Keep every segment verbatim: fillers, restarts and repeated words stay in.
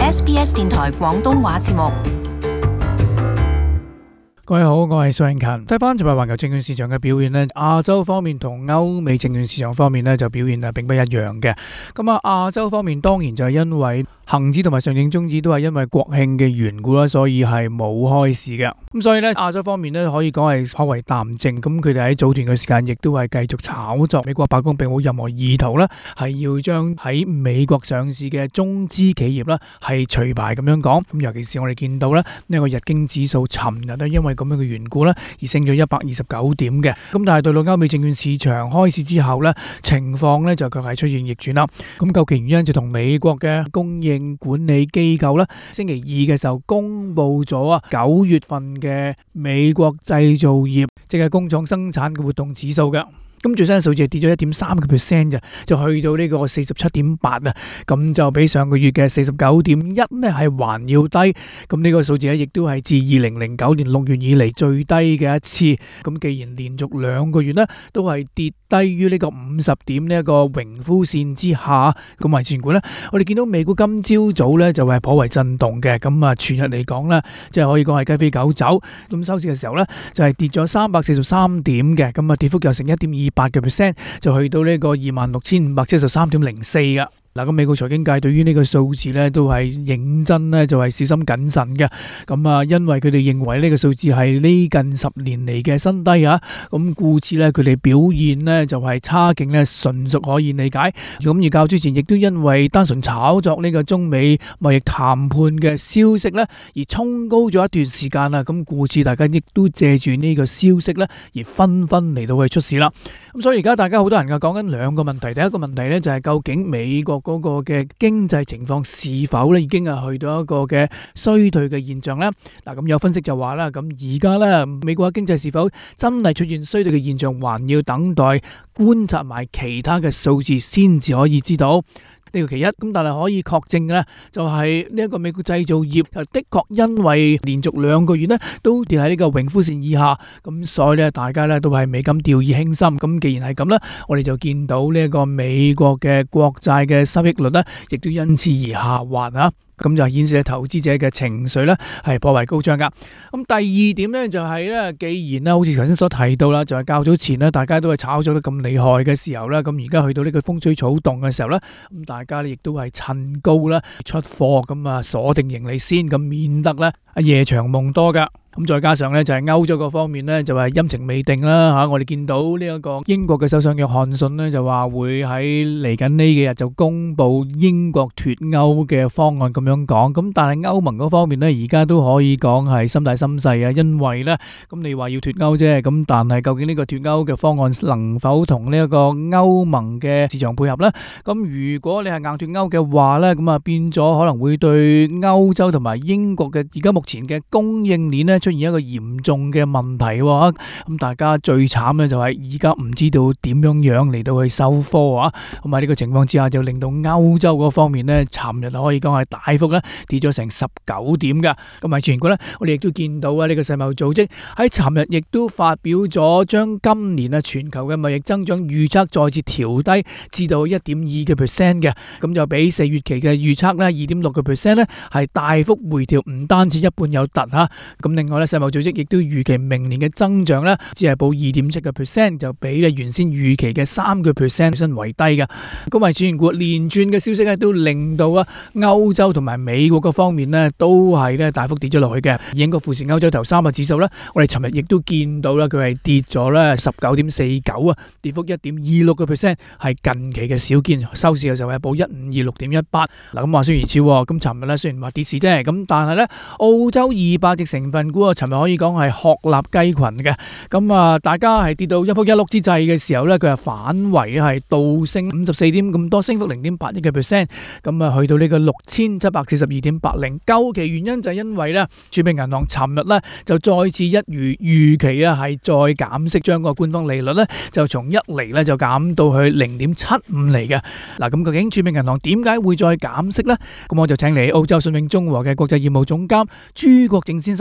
S B S 電台廣東話節目。 各位好，我係蘇永勤。睇翻尋日環球證券市場嘅表現呢，亞洲方面同歐美證券市場方面呢就表現啊並不一樣嘅。咁啊，亞洲方面當然就係因為恒指同埋上證綜指都係因為國慶嘅緣故啦，所以係冇開市嘅。咁所以呢，亞洲方面呢可以講係頗為淡靜。咁佢哋喺早段嘅時間亦都係繼續炒作。美國白宮並冇任何意圖呢係要將喺美國上市嘅中資企業呢係除牌咁樣講。咁尤其是我哋見到呢呢個日經指數尋日呢因為咁樣嘅緣故咧，而升咗一百二十九點嘅。咁但係對到歐美證券市場開市之後咧，情況咧就卻係出現逆轉啦。咁究其原因就同美國嘅供應管理機構咧，星期二嘅時候公布咗啊九月份嘅美國製造業即係工廠生產嘅活動指數嘅。咁最新嘅數字係跌咗一點三個 percent 嘅，就去到呢個四十七點八啊，咁就比上個月嘅四十九點一咧係還要低。咁呢個數字咧亦都係自二零零九年六月以嚟最低嘅一次。咁既然連續兩個月咧都係跌低於呢個五十點呢一個榮枯線之下，咁為前股咧，我哋見到美股今朝早咧就係頗為震動嘅。咁啊，全日嚟講咧，即係可以講係雞飛狗走。咁收市嘅時候咧就係跌咗三百四十三點嘅，咁啊跌幅又成一點二八嘅 percent， 就去到呢個二萬六千五百七十三點零四噶。嗱，咁美國財經界對於呢個數字咧都係認真咧，就係小心謹慎嘅。咁啊，因為佢哋認為呢個數字係呢近十年嚟嘅新低啊。咁故此咧，佢哋表現咧就係差勁咧，純屬可以理解。咁而較之前亦都因為單純炒作呢個中美貿易談判嘅消息咧，而衝高咗一段時間啦。咁故此大家亦都借住呢個消息咧，而紛紛嚟到去出市啦。咁所以而家大家好多人嘅講緊兩個問題，第一個問題咧就係究竟美國嗰個嘅經濟情況是否咧已經係去到一個嘅衰退嘅現象咧？嗱，咁有分析就話啦，咁而家咧美國嘅經濟是否真係出現衰退嘅現象，還要等待觀察埋其他嘅數字先至可以知道。呢個其一，咁但係可以確證嘅咧，就係呢一個美國製造業就的確因為連續兩個月咧都跌喺呢個榮枯線以下，咁所以咧大家咧都係未敢掉以輕心。咁既然係咁咧，我哋就見到呢一個美國嘅國債嘅收益率咧，亦都因此而下滑啊。咁就顯示投資者嘅情緒咧係頗為高漲噶。咁第二點咧就係咧，既然咧好似頭先所提到啦，就係較早前咧大家都係炒咗得咁厲害嘅時候咧，咁而家去到呢個風吹草動嘅時候咧，咁大家咧亦都係趁高啦出貨，咁啊鎖定盈利先，咁免得咧夜長夢多噶。咁再加上咧就係歐洲嗰方面咧就係陰晴未定啦嚇，我哋見到呢一個英國嘅首相約翰遜咧就話會喺嚟緊呢幾日就公布英國脫歐嘅方案咁樣講。咁但係歐盟嗰方面咧而家都可以講係心大心細啊，因為咧咁你話要脫歐啫，咁但係究竟呢個脫歐嘅方案能否同呢一個歐盟嘅市場配合咧？咁如果你係硬脫歐嘅話咧，咁啊變咗可能會對歐洲同埋英國嘅而家目前嘅供應鏈咧出現一個嚴重嘅問題喎。咁大家最慘咧就係而家唔知道點樣樣嚟到去收貨啊。咁喺呢個情況之下就令到歐洲嗰方面咧尋日可以講係大幅咧跌咗成十九點噶。咁喺全國咧我哋亦都見到啊呢個世貿組織喺尋日亦都發表咗將今年啊全球嘅貿易增長預測再次調低至到一點二嘅 percent 嘅。咁就比四月期嘅預測咧二點六個 percent 咧係大幅回調，唔單止一半有突吓。咁另外咧世貿組織亦都預期明年嘅增長咧只係報二點七個 percent， 就比咧原先預期嘅三個 percent 身為低嘅。咁為主緣故，連串嘅消息咧都令到啊歐洲同埋美國嗰方面咧都係咧大幅跌咗落去嘅。英國富時歐洲頭三百指數咧，我哋尋日亦都見到啦，佢係跌咗咧十九點四九啊，跌幅一點二六個 percent， 係近期嘅少見。收市嘅時候係報一五二六點一八。嗱咁話雖然似，咁尋日咧雖然話跌市啫，咁但係咧澳洲二百隻成分股啊，尋日可以講係鶴立雞群嘅。咁啊，大家係跌到一仆一碌之際嘅時候咧，佢係反為係倒升五十四點咁多，升幅零點八一嘅 percent。咁啊，去到呢個六千七百四十二點八零。究其原因就係因為咧，儲備銀行尋日咧就再次一如預期啊，係再減息，將個官方利率咧就從一厘咧就減到去零點七五厘嘅。嗱，咁究竟儲備銀行點解會再減息咧？咁我就請嚟澳洲信永中和嘅國際業務總監朱國正先生同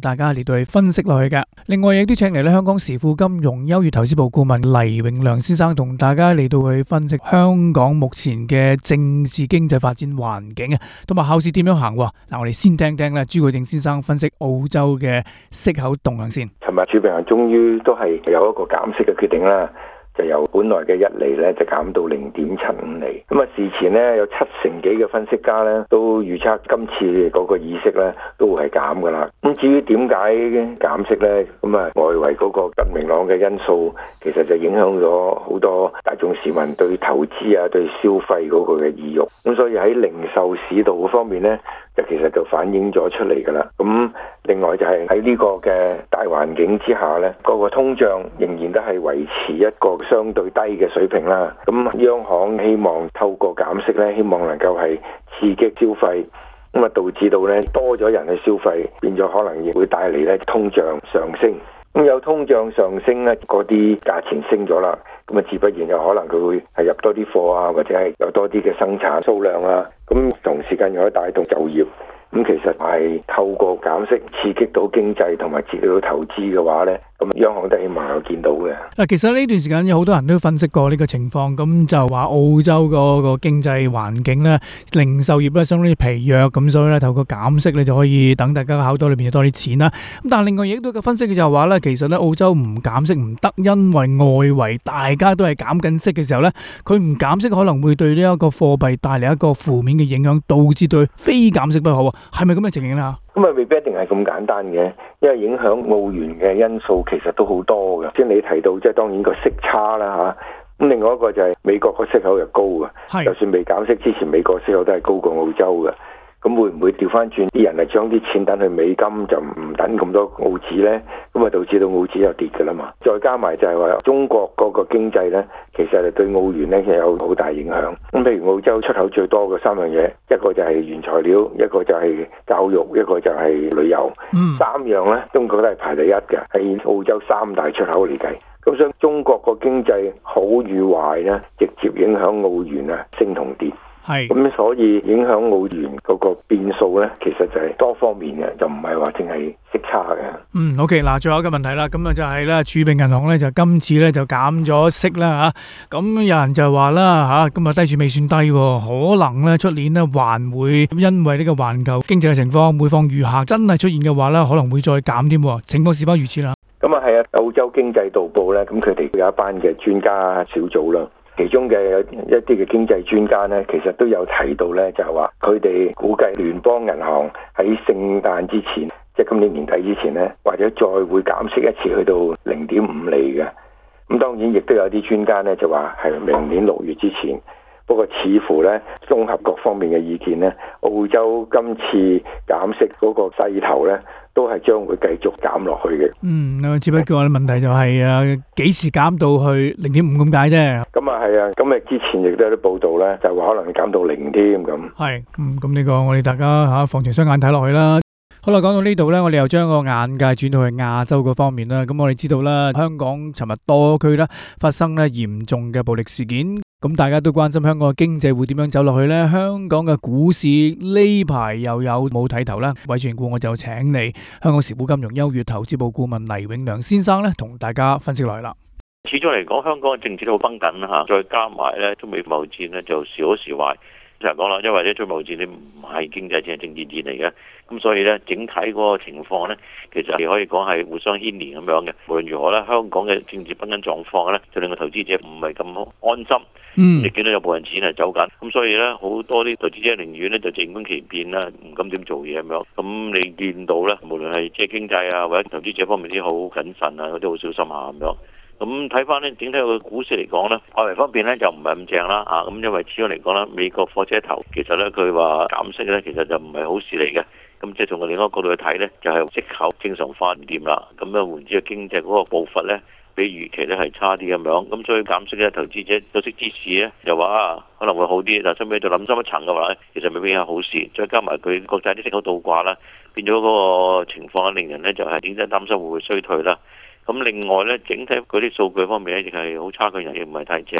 大家嚟到去分析落去嘅。另外亦都請嚟咧香港時富金融優越投資部顧問黎永良先生，同大家嚟到去分析香港目前嘅政治經濟發展環境啊，同埋後市點樣行。嗱，我哋先聽聽咧朱巨正先生分析澳洲嘅息口動向先。 尋日儲備銀行終於都係有一個減息嘅決定啦。就由本來嘅一厘咧，就減到零點七五厘。咁啊，事前咧有七成幾嘅分析家咧都預測今次嗰個議息咧都會係減噶啦。咁至於點解減息咧？咁啊，外圍嗰個不明朗嘅因素，其實就影響咗好多大眾市民對投資啊、對消費嗰個嘅意欲。咁所以喺零售市道方面咧，就其實就反映咗出嚟噶啦。咁另外就係喺呢個嘅大環境之下咧，嗰個通脹仍然都係維持一個相對低嘅水平啦。咁央行希望透過減息咧，希望能夠係刺激消費，咁啊導致到咧多咗人去消費，變咗可能亦會帶嚟咧通脹上升。咁有通脹上升咧，嗰啲價錢升咗啦，咁啊自不然有可能佢會係入多啲貨啊，或者係有多啲嘅生產數量啊，咁同時間又可以帶動就業。咁其實係透過減息刺激到經濟同埋刺激到投資嘅話咧，咁央行都希望有見到嘅。 嗱，其實呢段時間有好多人都分析過呢個情況，咁就話澳洲嗰個經濟環境咧，零售業咧相當於疲弱，咁所以咧透過減息咧就可以等大家嘅口袋裏邊有多啲錢啦。咁但係另外亦都有個分析嘅就係話咧，其實咧澳洲唔減息唔得，因為外圍大家都係減緊息嘅時候咧，佢唔減息可能會對呢一個貨幣帶嚟一個負面嘅影響，導致對非減息不好。係咪咁嘅情形啦？ 咁啊，未必一定係咁簡單嘅，因為影響澳元嘅因素其實都好多嘅。先你提到即係當然個息差啦嚇，咁另外一個就係美國個息口又高嘅，就算未減息之前，美國息口都係高過澳洲嘅。咁會唔會調翻轉啲人係將啲錢等去美金，就唔等咁多澳紙呢？咁啊導致到澳紙又跌㗎啦嘛。再加埋就係話中國嗰個經濟呢，其實係對澳元呢有好大影響。咁譬如澳洲出口最多嘅三樣嘢，一個就係原材料，一個就係教育，一個就係旅遊。嗯、三樣呢，中國都係排第一嘅，係澳洲三大出口嚟計。咁所以中國個經濟好與壞呢，直接影響澳元啊升同跌。係咁，所以影響澳元嗰個變數咧，其實就係多方面嘅，就唔係話淨係息差嘅。 嗯 ，OK， 嗱，最後一個問題啦，咁啊就係咧，儲備銀行咧就今次咧就減咗息啦吓，咁有人就話啦吓，咁啊低處未算低，可能咧出年咧還會因為呢個環球經濟嘅情況每況愈下，真係出現嘅話咧，可能會再減添，情況是否如此啦？ 咁啊係啊，澳洲經濟導報咧，咁佢哋有一班嘅專家小組啦。其中嘅一啲嘅經濟專家呢，其實都有提到呢，就係話佢哋估計聯邦銀行喺聖誕之前，即係今年年底之前呢，或者再會減息一次去到零點五厘嘅。咁當然亦都有啲專家呢，就話係明年六月之前。不過似乎呢，綜合各方面嘅意見呢，澳洲今次減息嗰個勢頭呢，都係將會繼續減落去嘅。 嗯，只不過問題就係誒幾時減到去零點五咁解啫。 咁啊係啊，咁啊之前亦都有啲報道咧，就話可能減到零添咁。 係，嗯，咁呢個我哋大家吓放長雙眼睇落去啦。好啦，講到呢度咧，我哋又將個眼界轉到去亞洲嗰方面啦。咁我哋知道啦，香港尋日多區啦發生咧嚴重嘅暴力事件。咁大家都關心香港嘅經濟會點樣走落去呢？香港嘅股市呢排又有冇睇頭呢？偉傳顧我就請嚟香港時富金融優越投資部顧問黎永良先生咧，同大家分析落嚟啦。 始終嚟講，香港嘅政治都好繃緊吓，再加埋咧中美貿易戰咧就時好時壞。成日講啦，因為咧中美貿易戰你唔係經濟戰，係政治戰嚟嘅，咁所以咧整體嗰個情況咧，其實係可以講係互相牽連咁樣嘅。無論如何咧，香港嘅政治繃緊狀況咧，就令個投資者唔係咁安心。嗯，亦見到有部分錢係走緊，咁所以咧好多啲投資者寧願咧就靜觀其變啦，唔敢點做嘢咁樣。咁你見到咧，無論係即係經濟啊，或者投資者方面啲好謹慎啊，嗰啲好小心下咁樣。咁睇翻咧，整體個股市嚟講咧，外圍方面咧就唔係咁正啦，啊，咁因為始終嚟講咧，美國火車頭其實咧佢話減息咧，其實就唔係好事嚟嘅。咁即係從另一個角度去睇咧，就係息口正常化唔掂啦。咁樣換之個經濟嗰個步伐咧，比預期咧係差啲咁樣。咁所以減息咧，投資者有識之士咧，又話啊可能會好啲。但係後尾就諗深一層嘅話咧，其實未必係好事。再加埋佢國際啲息口倒掛啦，變咗嗰個情況令人咧就係點解擔心會唔會衰退啦。咁另外咧，整體嗰啲數據方面咧，亦係好差嘅，人亦唔係太正。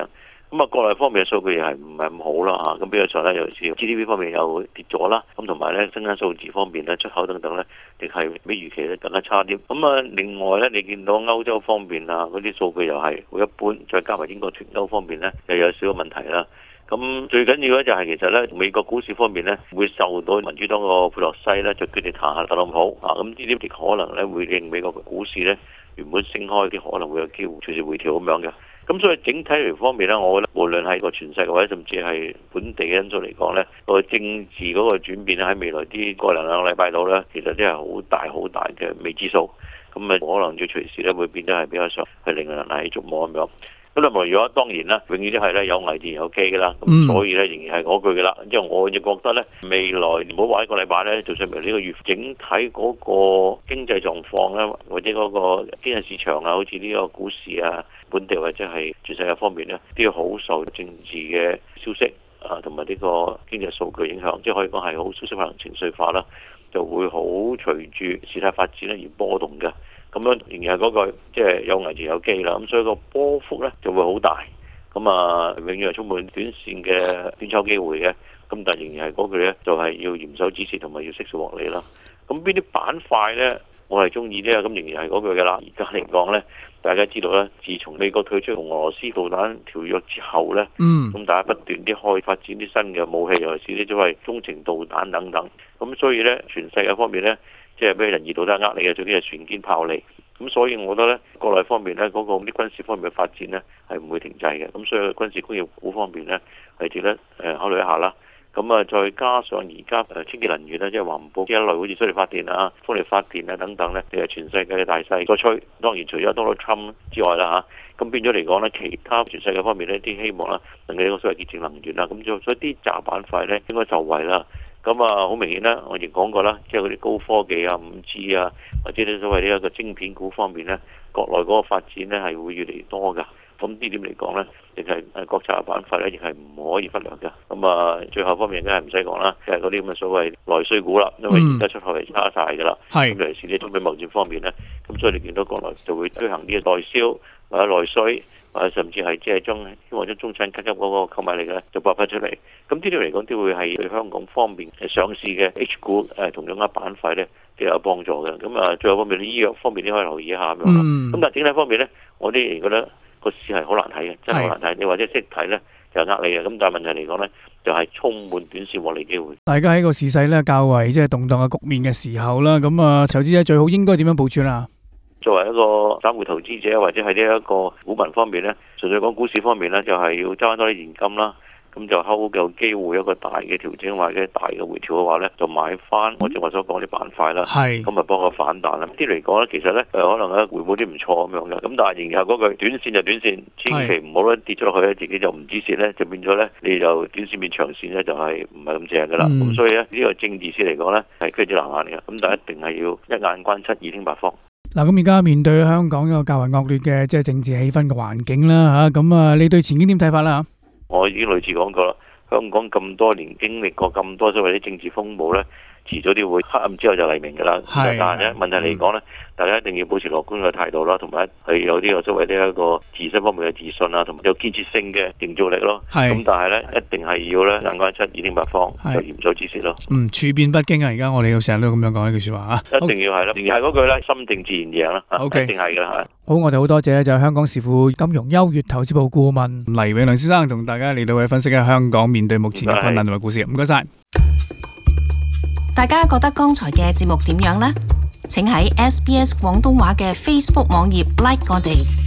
咁啊，國內方面嘅數據又係唔係咁好啦嚇。咁比較上咧，尤其是 G D P 方面又跌咗啦。咁同埋咧，增加數字方面咧，出口等等咧，亦係比預期咧更加差啲。咁啊，另外咧，你見到歐洲方面啊，嗰啲數據又係好一般，再加埋英國脱歐方面咧，又有少少問題啦。咁最緊要咧就係其實咧，美國股市方面咧，會受到民主黨個佩洛西咧就決定彈劾特朗普啊。咁呢啲亦可能咧會令美國嘅股市咧原本升開啲，可能會有機會隨時回調咁樣嘅。咁所以整體嚟方面咧，我覺得無論係個全世界或者甚至係本地嘅因素嚟講咧，個政治嗰個轉變咧喺未來啲個零兩個禮拜度咧，其實真係好大好大嘅未知數。咁啊，可能要隨時咧會變得係比較上係令人難以捉摸咁樣。咁另外，如果當然啦，永遠都係咧有危自然有機嘅啦。咁、嗯、所以咧仍然係嗰句嘅啦。因為我亦覺得咧，未來唔好話一個禮拜咧，就算未呢個月整體嗰個經濟狀況咧，或者嗰個經濟市場啊，好似呢個股市啊，本地或者係全世界方面咧，都要好受政治嘅消息啊，同埋呢個經濟數據影響，即係可以講係好消息化、情緒化啦，就會好隨住事態發展咧而波動嘅。咁樣仍然係嗰句，即係有危就有機啦。咁所以個波幅咧就會好大。咁啊，永遠係充滿短線嘅短炒機會嘅。咁但係仍然係嗰句咧，就係要嚴守指示同埋要悉數獲利啦。咁邊啲板塊咧，我係中意咧。咁仍然係嗰句嘅啦。而家嚟講咧，大家知道咧，自從美國退出同俄羅斯導彈條約之後咧，嗯，咁大家不斷啲開發展啲新嘅武器，尤其是啲所謂中程導彈等等。咁所以咧，全世界方面咧，即係俾人疑導彈呃你嘅，最緊係船堅炮利。咁所以我覺得咧，國內方面咧嗰、那個啲軍事方面嘅發展咧係唔會停滯嘅。咁所以軍事工業股方面咧係值得誒考慮一下啦。咁啊，再加上而家誒清潔能源咧，即係環保呢一類，好似水力發電啊、風力發電啊等等咧，係全世界嘅大勢所趨。當然除咗 Donald Trump 之外啦嚇，咁變咗嚟講咧，其他全世界方面呢啲希望啦，能夠呢個所謂潔淨能源啦，咁所以啲炸板塊咧應該受惠啦。咁啊，好明顯啦，我亦講過啦，即係嗰啲高科技啊、五 G 啊，或者啲所謂呢一個晶片股方面咧，國內嗰個發展咧係會越嚟越多㗎。咁呢點嚟講咧，亦係誒國策嘅板塊咧，亦係唔可以忽略嘅。咁啊，最後方面梗係唔使講啦，即係嗰啲咁嘅所謂內需股啦，因為而家出口係差晒㗎啦。係、嗯。咁尤其是呢中美貿易戰方面咧，咁所以你見到國內就會推行啲嘅內銷或者內需。或者甚至係即係將希望將中產階級嗰個購買力咧就爆發出嚟，咁呢啲嚟講都會係對香港方面上市嘅 H 股誒同樣嘅板塊咧都有幫助嘅。咁啊，最後方面啲醫藥方面都可以留意一下咁樣啦。咁、嗯、但係整體方面咧，我啲人覺得個市係好難睇嘅，真係好難睇。你或者識睇咧就呃你嘅，咁但係問題嚟講咧就係、是、充滿短線獲利機會。大家喺個市勢咧較為即係動盪嘅局面嘅時候啦，咁啊投資者最好應該點樣部署啊？作為一個散戶投資者或者係呢一個股民方面咧，純粹講股市方面咧，就係、是、要揸翻多啲現金啦。咁就睺有機會一個大嘅調整或者大嘅回調嘅話咧，就買翻我正話所講啲板塊啦。係。咁啊幫佢反彈啦。啲嚟講咧，其實咧誒可能咧回報啲唔錯咁樣嘅。咁但係仍然係嗰句短線就短線，千祈唔好咧跌咗落去咧，自己就唔止蝕咧，就變咗咧你就短線變長線咧就係唔係咁正㗎啦。咁、嗯、所以咧呢、這個政治市嚟講咧係非常之難玩嘅。咁但係一定係要一眼關七，耳聽八方。嗱，咁而家面對香港一個較為惡劣嘅即係政治氣氛嘅環境啦嚇，咁啊，你對前景點睇法啦？我已經類似講過啦，香港咁多年經歷過咁多所謂啲政治風暴咧，遲早啲會黑暗之後就黎明㗎啦。係。但係咧問題嚟講咧，嗯、大家一定要保持樂觀嘅態度啦，同埋係有啲個所謂呢一個自身方面嘅自信啊，同埋有建設性嘅營造力咯。係。咁但係咧一定係要咧眼關七，耳聽八方，就嚴守指示咯。嗯，處變不驚啊！而家我哋成日都咁樣講一句説話嚇。一定要係咯，仍然係嗰句咧，心靜自然贏啦。O K，一定係㗎啦。好，我哋好多謝咧，就係香港時富金融優越投資部顧問黎永良先生同大家嚟到去分析下香港面對目前嘅困難同埋故事。唔該晒。 大家覺得剛才嘅節目點樣呢？請喺 S B S 廣東話嘅 Facebook 網頁 like 我哋。